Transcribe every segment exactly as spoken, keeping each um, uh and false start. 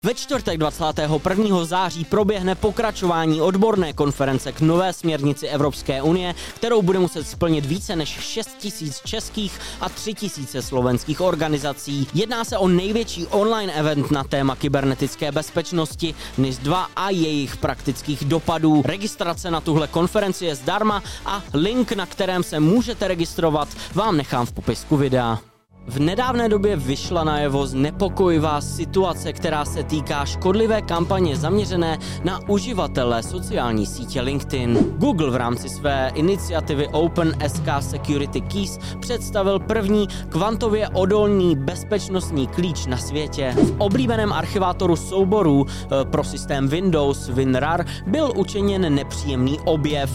Ve čtvrtek dvacátého prvního září proběhne pokračování odborné konference k nové směrnici Evropské unie, kterou bude muset splnit více než šest tisíc českých a tři tisíce slovenských organizací. Jedná se o největší online event na téma kybernetické bezpečnosti N I S dva a jejich praktických dopadů. Registrace na tuhle konferenci je zdarma a link, na kterém se můžete registrovat, vám nechám v popisku videa. V nedávné době vyšla najevo znepokojivá situace, která se týká škodlivé kampaně zaměřené na uživatele sociální sítě LinkedIn. Google v rámci své iniciativy Open S K Security Keys představil první kvantově odolný bezpečnostní klíč na světě. V oblíbeném archivátoru souborů pro systém Windows WinRAR byl učiněn nepříjemný objev.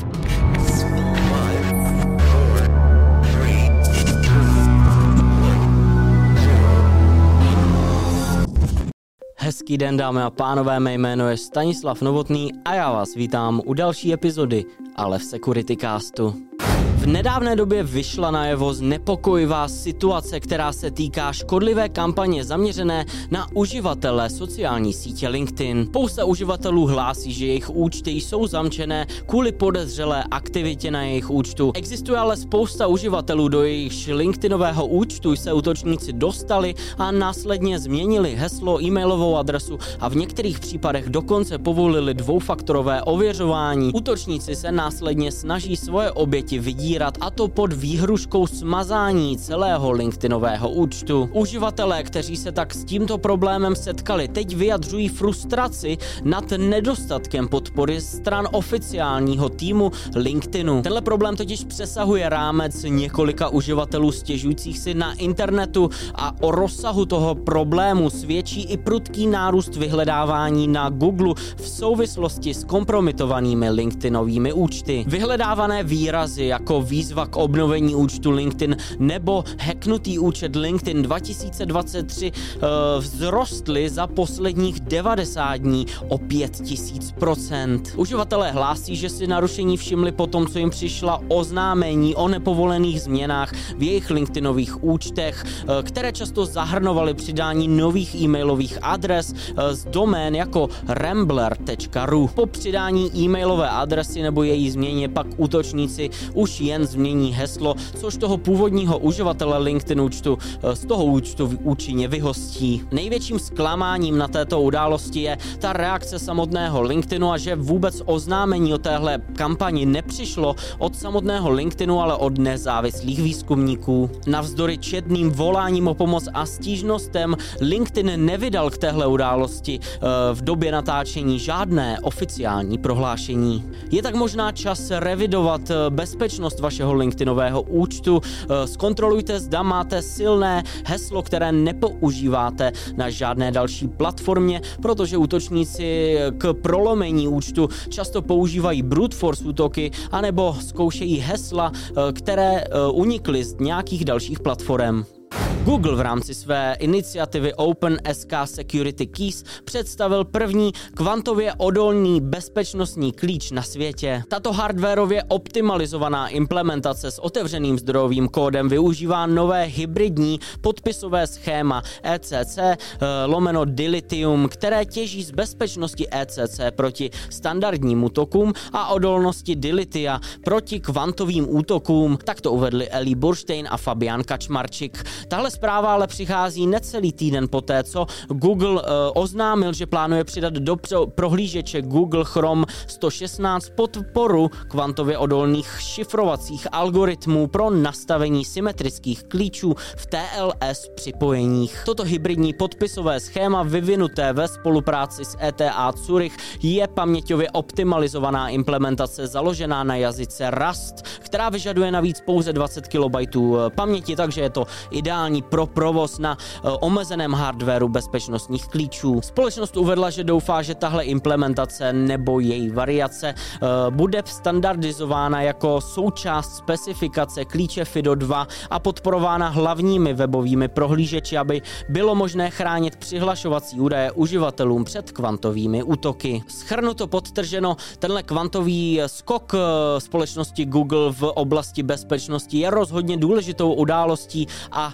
Hezký den, dámy a pánové, mé jméno je Stanislav Novotný a já vás vítám u další epizody Ale v Security Castu. V nedávné době vyšla najevo znepokojivá situace, která se týká škodlivé kampaně zaměřené na uživatele sociální sítě LinkedIn. Spousta uživatelů hlásí, že jejich účty jsou zamčené kvůli podezřelé aktivitě na jejich účtu. Existuje ale spousta uživatelů, do jejich LinkedInového účtu se útočníci dostali a následně změnili heslo, e-mailovou adresu a v některých případech dokonce povolili dvoufaktorové ověřování. Útočníci se následně snaží svoje oběti vydírat, a to pod výhruškou smazání celého LinkedInového účtu. Uživatelé, kteří se tak s tímto problémem setkali, teď vyjadřují frustraci nad nedostatkem podpory stran oficiálního týmu LinkedInu. Tenhle problém totiž přesahuje rámec několika uživatelů stěžujících si na internetu a o rozsahu toho problému svědčí i prudký nárůst vyhledávání na Google v souvislosti s kompromitovanými LinkedInovými účty. Vyhledávané výrazy jako výzva k obnovení účtu LinkedIn nebo hacknutý účet LinkedIn dva tisíce dvacet tři uh, vzrostly za posledních devadesát dní o pět tisíc procent. Uživatelé hlásí, že si narušení všimli po tom, co jim přišla oznámení o nepovolených změnách v jejich LinkedInových účtech, uh, které často zahrnovaly přidání nových e-mailových adres uh, z domén jako rambler tečka r u. Po přidání e-mailové adresy nebo její změně pak útočníci už jen změní heslo, což toho původního uživatele LinkedIn účtu z toho účtu účinně vyhostí. Největším zklamáním na této události je ta reakce samotného LinkedInu a že vůbec oznámení o téhle kampani nepřišlo od samotného LinkedInu, ale od nezávislých výzkumníků. Navzdory četným voláním o pomoc a stížnostem LinkedIn nevydal k téhle události v době natáčení žádné oficiální prohlášení. Je tak možná čas revidovat bezpečnost vašeho LinkedInového účtu. Zkontrolujte, zda máte silné heslo, které nepoužíváte na žádné další platformě, protože útočníci k prolomení účtu často používají brute force útoky anebo zkoušejí hesla, které unikly z nějakých dalších platform. Google v rámci své iniciativy Open S K Security Keys představil první kvantově odolný bezpečnostní klíč na světě. Tato hardwarově optimalizovaná implementace s otevřeným zdrojovým kódem využívá nové hybridní podpisové schéma E C C lomeno dilithium, které těží z bezpečnosti E C C proti standardním útokům a odolnosti dilithia proti kvantovým útokům. Tak to uvedli Eli Burstein a Fabian Kačmarčik. Tahle zpráva ale přichází necelý týden poté, co Google uh, oznámil, že plánuje přidat do prohlížeče Google Chrome sto šestnáct podporu kvantově odolných šifrovacích algoritmů pro nastavení symetrických klíčů v T L S připojeních. Toto hybridní podpisové schéma vyvinuté ve spolupráci s E T H Zurich je paměťově optimalizovaná implementace založená na jazyce Rust, která vyžaduje navíc pouze dvacet kilobajtů paměti, takže je to ideální pro provoz na uh, omezeném hardwaru bezpečnostních klíčů. Společnost uvedla, že doufá, že tahle implementace nebo její variace uh, bude standardizována jako součást specifikace klíče FIDO dva a podporována hlavními webovými prohlížeči, aby bylo možné chránit přihlašovací údaje uživatelům před kvantovými útoky. Shrnuto podtrženo, tenhle kvantový skok uh, společnosti Google v oblasti bezpečnosti je rozhodně důležitou událostí a raz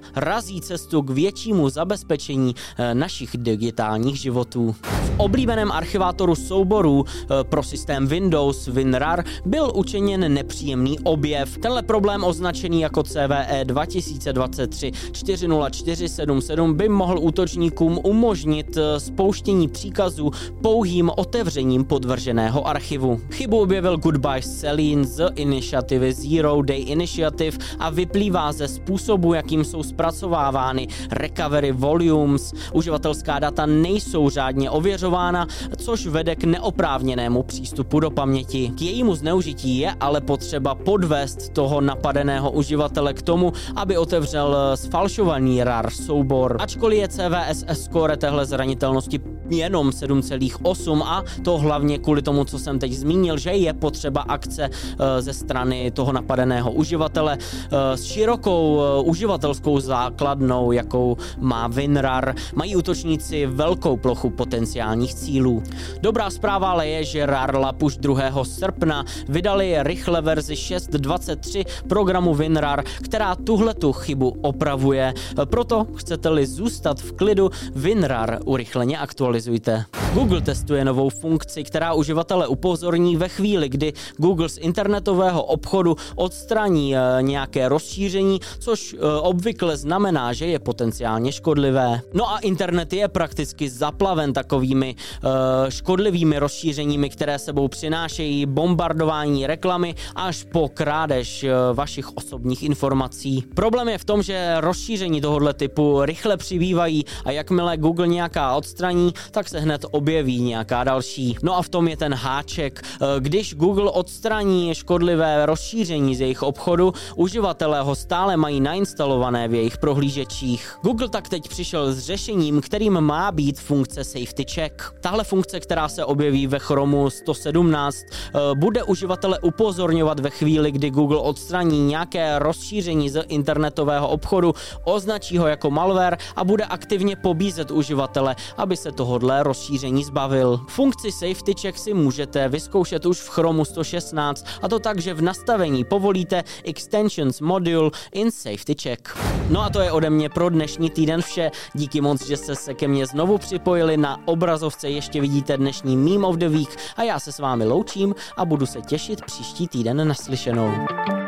razí cestu k většímu zabezpečení našich digitálních životů. V oblíbeném archivátoru souborů pro systém Windows WinRAR byl učiněn nepříjemný objev. Tenhle problém označený jako C V E dva tisíce dvacet tři čtyři nula čtyři sedm sedm by mohl útočníkům umožnit spouštění příkazů pouhým otevřením podvrženého archivu. Chybu objevil Goodbye Celine z iniciativy Zero Day Initiative a vyplývá ze způsobu, jakým jsou zpracovávány recovery volumes. Uživatelská data nejsou řádně ověřována, což vede k neoprávněnému přístupu do paměti. K jejímu zneužití je ale potřeba podvést toho napadeného uživatele k tomu, aby otevřel sfalšovaný R A R soubor. Ačkoliv je C V S S score téhle zranitelnosti jenom sedm celá osm a to hlavně kvůli tomu, co jsem teď zmínil, že je potřeba akce ze strany toho napadeného uživatele s širokou uživatelskou základnou, jakou má WinRAR, mají útočníci velkou plochu potenciálních cílů. Dobrá zpráva ale je, že R A R Lab už druhého srpna vydali rychle verzi šest tečka dvacet tři programu WinRAR, která tuhletu chybu opravuje. Proto chcete-li zůstat v klidu, WinRAR urychleně aktualizujte. Google testuje novou funkci, která uživatele upozorní ve chvíli, kdy Google z internetového obchodu odstraní e, nějaké rozšíření, což e, obvykle znamená, že je potenciálně škodlivé. No a internet je prakticky zaplaven takovými e, škodlivými rozšířeními, které sebou přinášejí bombardování reklamy až po krádež e, vašich osobních informací. Problém je v tom, že rozšíření tohoto typu rychle přibývají a jakmile Google nějaká odstraní, tak se hned objeví nějaká další. No a v tom je ten háček. Když Google odstraní škodlivé rozšíření z jejich obchodu, uživatelé ho stále mají nainstalované v jejich prohlížečích. Google tak teď přišel s řešením, kterým má být funkce Safety Check. Tahle funkce, která se objeví ve Chromu sto sedmnáct, bude uživatele upozorňovat ve chvíli, kdy Google odstraní nějaké rozšíření z internetového obchodu, označí ho jako malware a bude aktivně pobízet uživatele, aby se tohodle rozšíření zbavil. Funkci Safety Check si můžete vyzkoušet už v Chromu sto šestnáct, a to tak, že v nastavení povolíte Extensions Module in Safety Check. No a to je ode mě pro dnešní týden vše. Díky moc, že jste se ke mně znovu připojili. Na obrazovce ještě vidíte dnešní Meme of the Week a já se s vámi loučím a budu se těšit příští týden naslyšenou.